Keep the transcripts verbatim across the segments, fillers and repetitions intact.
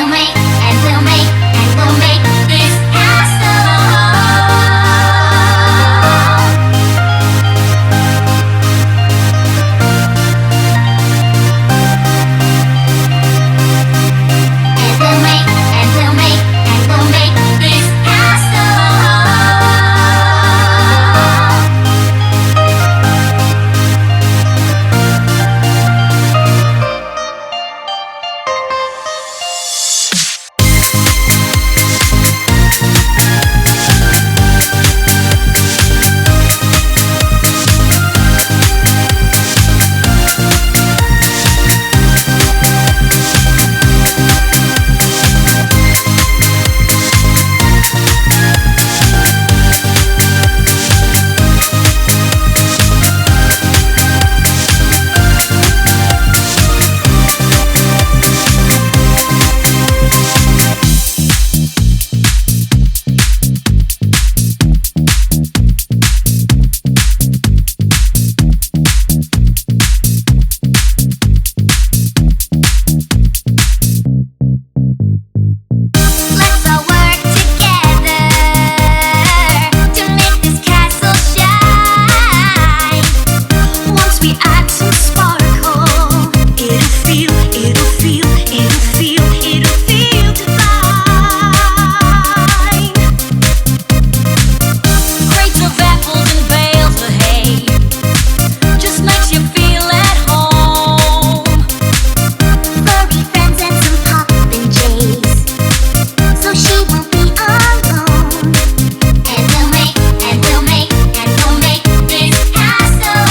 we'll make, and we'll make, and we'll make this castle. And we'll make, and we'll make, and we'll make this castle. Let's all work together to make this castle shine. Once we add some sparkle, it'll feel, it'll feel, it'll feel, it'll feel divine. Crates of apples and bales of hay just makes you feel at home. Furry friends and some poppin' jays, so she won't be alone. And we'll make, and we'll make, and we'll make this castle.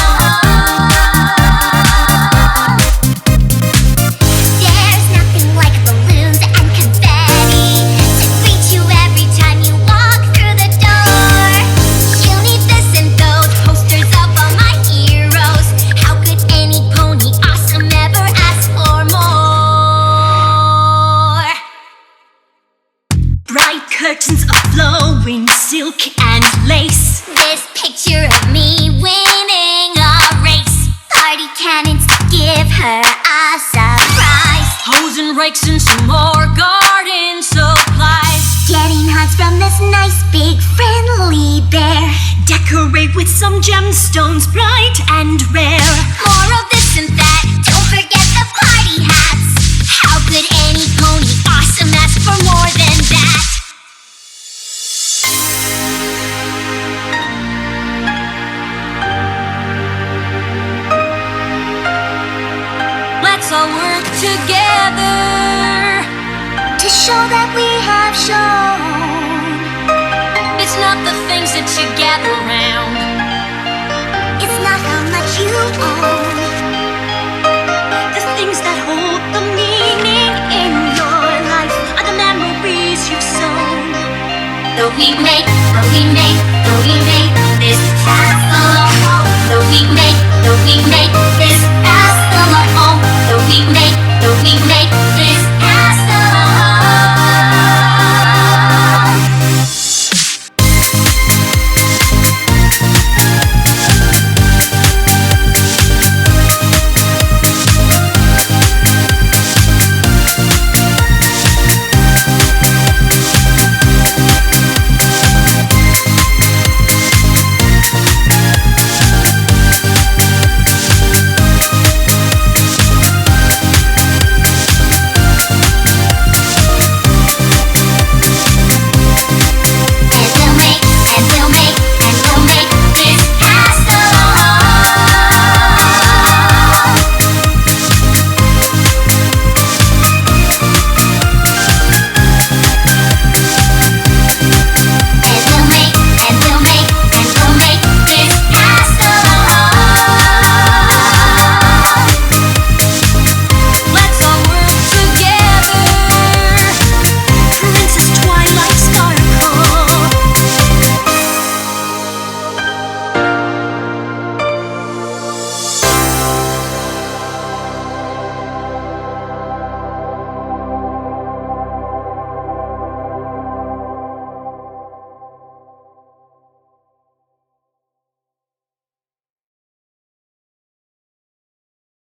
There's nothing like balloons and confetti to greet you every time you walk through the door. You'll need this and those posters of all my heroes. How could any pony awesome ever ask for more? Bright curtains of flowing silk and lace. This picture of me winning a race. Party cannons to give her a surprise. Hose and rakes and some more garden supplies. Getting hugs from this nice big friendly bear. Decorate with some gemstones bright and rare. More of this and that. Don't forget the party hats. How could any pony awesome ask for more than that? Let's all work together to show that we have shown. It's not the things that you gather round, it's not how much you own. The things that hold the meaning in your life are the memories you've sown. Though we make, though we make